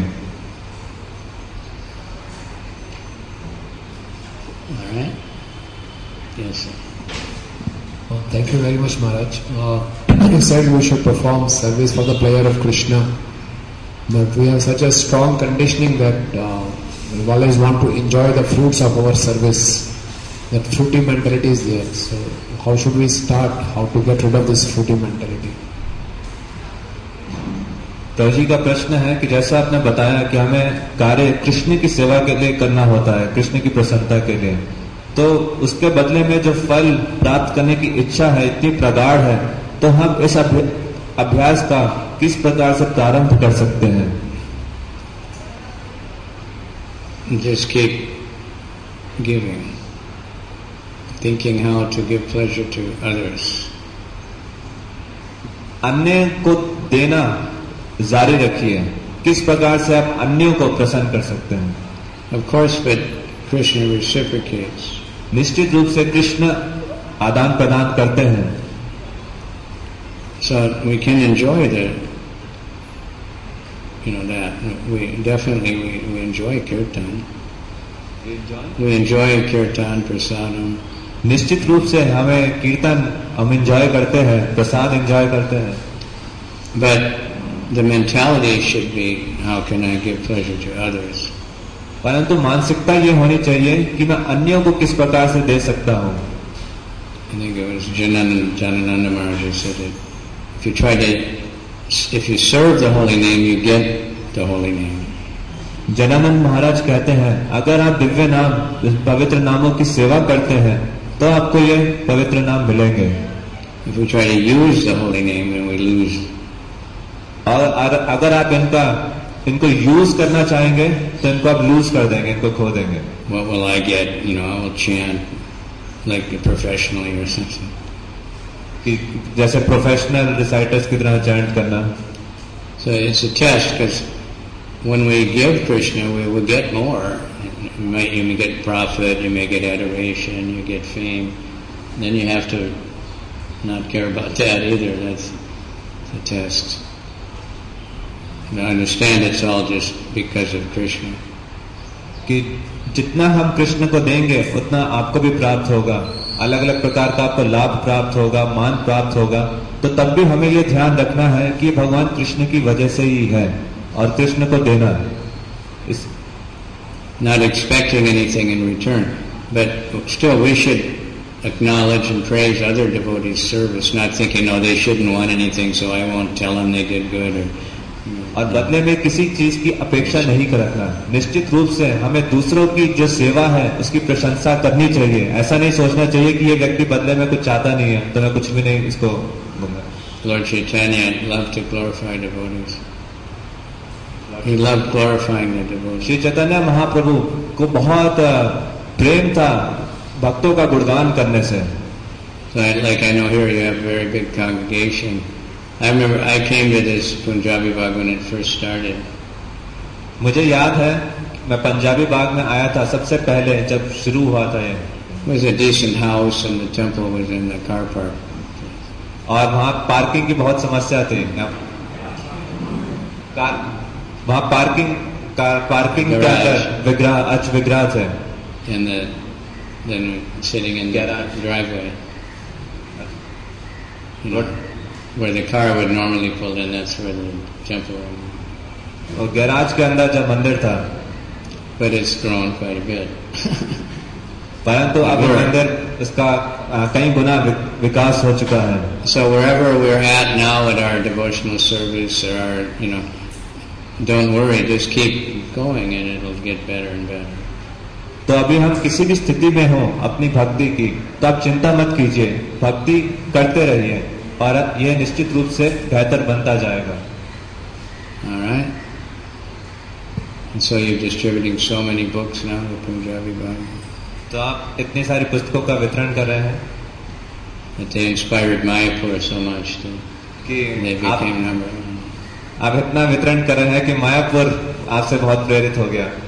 All right? Yes, sir. Oh, thank you very much, Maharaj. Uh, you said we should perform service for the pleasure of Krishna, but we have such a strong conditioning that uh, we always want to enjoy the fruits of our service. That fruity mentality is there. So, how should we start? How to get rid of this fruity mentality? तो जी का प्रश्न है कि जैसा आपने बताया कि हमें कार्य कृष्ण की सेवा के लिए करना होता है, कृष्ण की प्रसन्नता के लिए, तो उसके बदले में जो फल प्राप्त करने की इच्छा है इतनी प्रगाढ़ है, तो हम इस अभ्यास का किस प्रकार से प्रारंभ कर सकते हैं? Just keep giving, thinking how to give pleasure to others. अन्य को देना जारी रखिए, किस प्रकार से आप अन्यों को प्रसन्न कर सकते हैं? Of course, but Krishna reciprocates. निश्चित रूप से कृष्ण आदान प्रदान करते हैं। So we can enjoy the, you know, that. We definitely, we, we enjoy kirtan. We enjoy kirtan, prasadam. निश्चित रूप से हमें कीर्तन हम एंजॉय करते हैं, प्रसाद एंजॉय करते हैं। But the mentality should be, how can I give pleasure to others? परंतु मानसिकता ये होनी चाहिए कि मैं अन्यों को किस प्रकार से दे सकता हूँ। I think it was Janananda, Janananda Maharaj who said that if you try to, if you serve the holy name, you get the holy name. Jananand महाराज कहते हैं अगर आप दिव्य नाम, पवित्र नामों की सेवा करते हैं तो आपको ये पवित्र नाम मिलेंगे। If we try to use the holy name, then we lose. और अगर आप इनका इनको यूज करना चाहेंगे तो इनको आप लूज कर देंगे, इनको खो देंगे। What will I get? You know, I will chant like professionally or something. कि जैसे प्रोफेशनल रिसाइटर्स की तरह चैंट करना। So it's a test, because when we give Krishna, we will get more. You may, you may get profit, you may get adoration, you get fame. Then you have to not care about that either. That's the test. To understand it's all just because of Krishna. कि जितना हम कृष्ण को देंगे उतना आपको भी प्राप्त होगा, अलग अलग प्रकार का आपको लाभ प्राप्त होगा, मान प्राप्त होगा, तो तब भी हमें ये ध्यान रखना है कि भगवान कृष्ण की वजह से ही है और कृष्ण को देना है। इस Not expecting anything in return, but still we should acknowledge and praise other devotees' service, not thinking, no, they shouldn't want anything, so I won't tell them they did good. Or, और बदले में किसी चीज की अपेक्षा नहीं करना। निश्चित रूप से हमें दूसरों की जो सेवा है उसकी प्रशंसा करनी चाहिए। ऐसा नहीं सोचना चाहिए कि ये व्यक्ति बदले में कुछ चाहता नहीं है तो मैं कुछ भी नहीं इसको दूंगा। Lord Chaitanya loved to glorify devotees. He loved glorifying the devotees. Shri Chaitanya Mahaprabhu को बहुत प्रेम था भक्तों का गुणगान करने से। So I, like I know here you have a very big congregation. I remember I came to this Punjabi Bagh when it first started. मुझे याद है मैं पंजाबी बाग में आया था सबसे पहले जब शुरू हुआ था ये. It was a decent house and the temple was in the car park. और वहाँ पार्किंग की बहुत समस्या थी. वहाँ पार्किंग कार पार्किंग के अंदर विग्रह अच विग्रह थे. And the then sitting in the driveway. You know, where the car would normally pull in, that's where the temple was. और गैराज के अंदर जब मंदिर था. But it's grown quite a bit. परंतु अब मंदिर इसका कई गुना विकास हो चुका है. So wherever we're at now at our devotional service or our, you know, don't worry, just keep going and it'll get better and better. तो अभी हम किसी भी स्थिति में हो अपनी भक्ति की तो आप चिंता मत कीजिए, भक्ति करते रहिए और यह निश्चित रूप से बेहतर बनता जाएगा. All right. And so you're distributing so many books now, the Punjabi Bagh. तो आप इतनी सारी पुस्तकों का वितरण कर रहे हैं. That they inspired Mayapur so much too. कि they became number one. आप इतना वितरण कर रहे हैं कि मायापुर आपसे बहुत प्रेरित हो गया.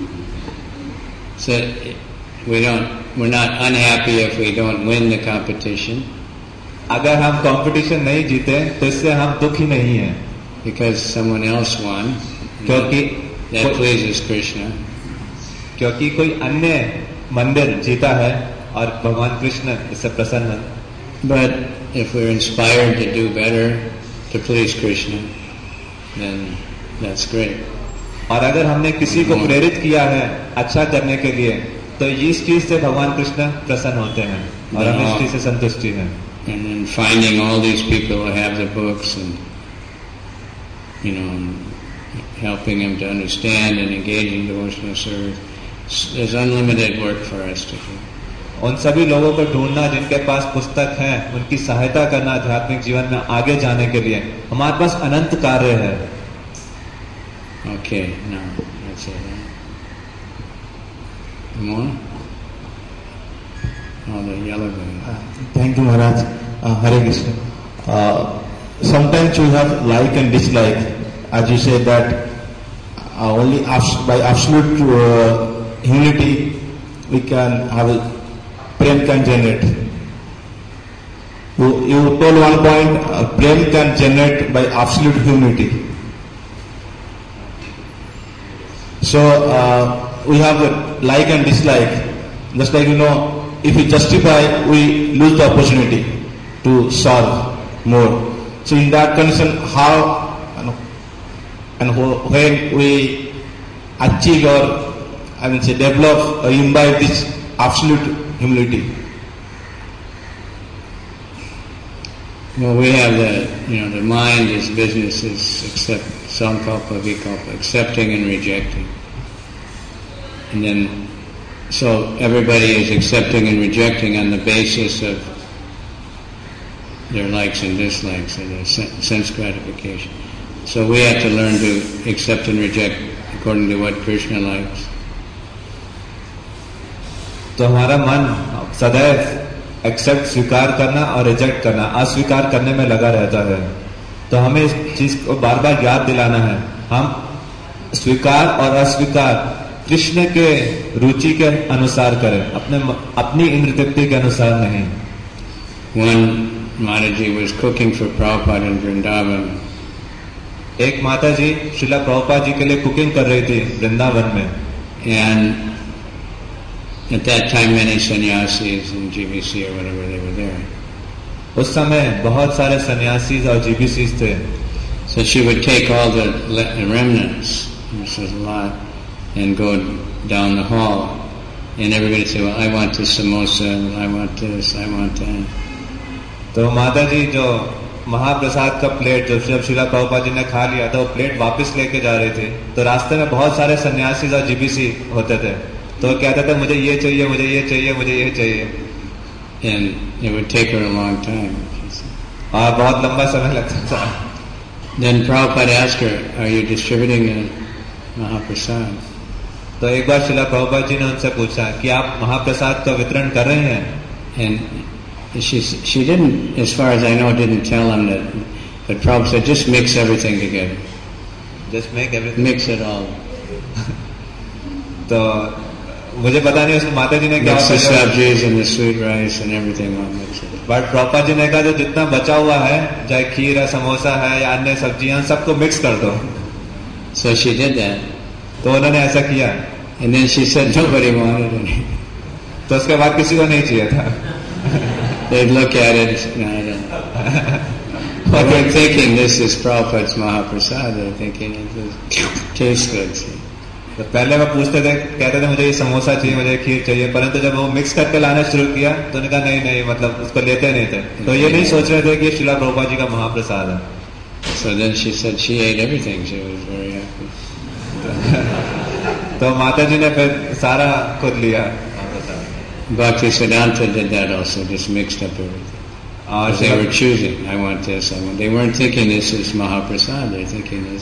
So we don't, we're not unhappy if we don't win the competition. अगर हम कंपटीशन नहीं जीते तो इससे हम दुखी नहीं हैं. Because someone else won. क्योंकि that pleases Krishna. क्योंकि कोई अन्य मंदिर जीता है और भगवान कृष्ण इससे प्रसन्न है. But if we're inspired to do better to please Krishna, then that's great. और अगर हमने किसी को प्रेरित किया है अच्छा करने के लिए तो इस चीज से भगवान कृष्ण प्रसन्न होते हैं और हमें इस चीज से संतुष्टि है. And then finding all these people who have the books and, you know, helping them to understand and engage in devotional service, there's unlimited work for us to do. उन सभी लोगों को ढूंढना जिनके पास पुस्तक है, उनकी सहायता करना आध्यात्मिक जीवन में आगे जाने के लिए हमारे पास अनंत कार्य है. Okay, now that's it. More? Oh, the yellow guy. Uh, thank you, Maharaj. Uh, Hare Krishna. Uh, sometimes we have like and dislike. As you said that uh, only abs- by absolute uh, humility we can have a prem can generate. You, you told one point, uh, prem can generate by absolute humility. So uh, we have a like and dislike. Just like, you know, if we justify, we lose the opportunity to solve more. So in that condition, how you know, and when we achieve or I mean say develop or imbibe this absolute humility? Well, we have the, you know, the mind is business is accept, sankalpa, vikalpa, accepting and rejecting. And then, so everybody is accepting and rejecting on the basis of their likes and dislikes and their sense gratification. So we have to learn to accept and reject according to what Krishna likes. तो हमारा मन सदैव accept स्वीकार करना और reject करना, अस्वीकार करने में लगा रहता है. तो हमें इस चीज को बार बार याद दिलाना है. हम स्वीकार और अस्वीकार कृष्ण के रुचि के अनुसार करें, अपने अपनी इंद्र तृप्ति के अनुसार नहीं. One Mataji was cooking for Prabhupada in Vrindavan. एक माता जी श्रीला प्रभुपाद जी के लिए कुकिंग कर रही थी वृंदावन में. And at that time many sannyasis and G B C or whatever they were there. उस समय बहुत सारे सन्यासी और जीबीसी थे. So she would take all the remnants, which was a lot, and go down the hall, and everybody would say, well, I want this samosa, well, I want this, I want that. तो माता जी जो महाप्रसाद का plate जो जब श्रीला प्रभुपाद जी ने खा लिया था वो प्लेट वापस लेके जा रहे थे. तो रास्ते में बहुत सारे सन्यासी और जीबीसी होते थे. तो कहते थे मुझे ये चाहिए, मुझे ये चाहिए, मुझे ये चाहिए. And it would take her a long time. और बहुत लंबा समय लगता था. Then Prabhupada asked her, are you distributing a Mahaprasad? तो एक बार श्रीला प्रभुपाद जी ने उनसे पूछा कि आप महाप्रसाद का वितरण कर रहे हैं. And she she didn't, as far as I know, didn't tell him that. But Prabhupada said, just mix everything together. Just make everything. Mix it all. तो मुझे पता नहीं उसको माता जी ने क्या Mix the sabjis and the sweet rice and everything all mix it. But Prabhupada ji ने कहा जो जितना बचा हुआ है, चाहे खीर है, समोसा है या अन्य सब्जियां, सबको मिक्स कर दो. So she did that. तो उन्होंने ऐसा किया. And then she said nobody wanted it. तो उसके बाद किसी को नहीं चाहिए था. They'd look at it. No, I don't. But they're thinking this is Prabhupada's Mahaprasad. They're thinking it tastes good. See? तो पहले वो पूछते थे, कहते थे मुझे ये समोसा चाहिए, मुझे खीर चाहिए, परंतु जब वो मिक्स करके लाना शुरू किया तो उन्होंने कहा नहीं नहीं, मतलब उसको लेते नहीं थे. तो ये नहीं सोच रहे थे कि श्रीला प्रभुपाद जी का महाप्रसाद है. So then she said she ate everything. She was very happy. तो माता जी ने फिर सारा खुद लिया. Bhaktisiddhanta did that also, just mixed up everything. As they were choosing, I want this, I want. They weren't thinking this is Mahaprasad. They're thinking this.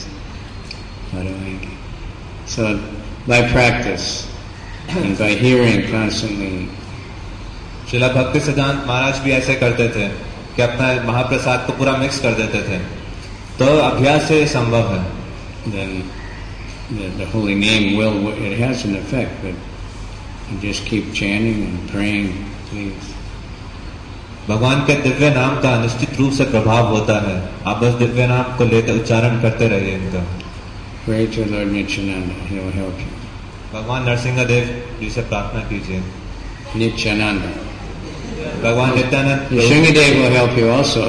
So by practice and by hearing constantly. Srila भक्ति सिद्धांत महाराज भी ऐसे करते थे कि अपना महाप्रसाद को पूरा मिक्स कर देते थे. तो अभ्यास से संभव है. Then the, the holy name will, it has an effect, but you just keep chanting and praying, please. भगवान के दिव्य नाम का निश्चित रूप से प्रभाव होता है. आप बस दिव्य नाम को लेकर उच्चारण करते रहिए इनका. Pray to Lord Nityananda, he will help you. भगवान नरसिंह देव जी से प्रार्थना कीजिए. Nityananda. भगवान Nityanand. Nrsimhadev will help you also.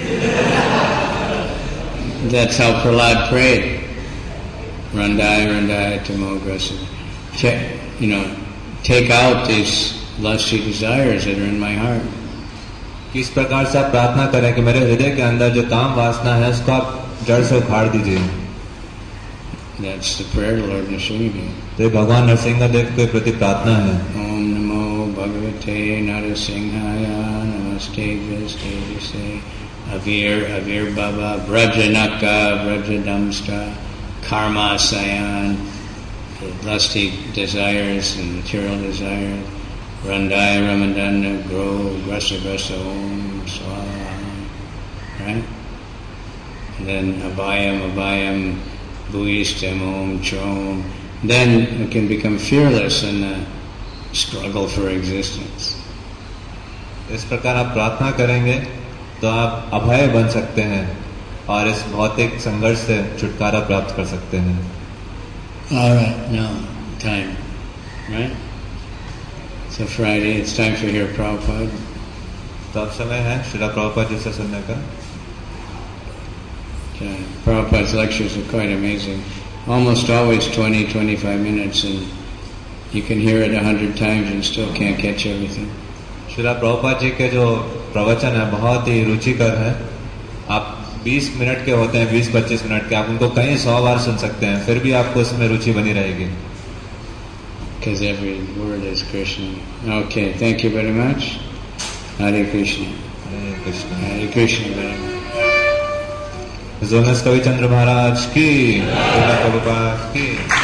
That's how Prahlad prayed. Randai, Randai, Tamograsa. Check, you know, take out these lusty desires that are in my heart. किस प्रकार से आप प्रार्थना करें कि मेरे हृदय के अंदर जो काम वासना है उसको आप जड़ से उखाड़ दीजिए. That's the prayer of Lord Nrsimhadev. तो भगवान नरसिंह देव के प्रति प्रार्थना है. Om Namo Bhagavate Narasimhaya Namaste Vistese Avir Avir Baba Brajanaka Brajadamstra Karma Sayan, lusty desires and material desires. Randai Ramadana grow Grasa Grasa Om Swaha. Right? And then Abhayam Abhayam Bhuistam Om Chom. Then we can become fearless in the struggle for existence. इस प्रकार आप प्रार्थना करेंगे तो आप अभय बन सकते हैं और इस भौतिक संघर्ष से छुटकारा प्राप्त कर सकते हैं. All right, now time, right? So Friday, it's time to hear Prabhupada. तो अब समय है श्रीला प्रभुपाद जी से सुनने का. Okay. Prabhupada's lectures are quite amazing. Almost always twenty, twenty-five minutes, and you can hear it a hundred times and still can't catch everything. Srila Prabhupada ji के जो प्रवचन है बहुत ही रुचिकर है. आप बीस मिनट के होते हैं, बीस पच्चीस मिनट के, आप उनको कई सौ बार सुन सकते हैं, फिर भी आपको इसमें रुचि बनी रहेगी. Because every word is Krishna. Okay, thank you very much. Hare Krishna. Hare Krishna. Hare Krishna very much. Zonas Kavichandra Maharaj ki, Prabhupada ki.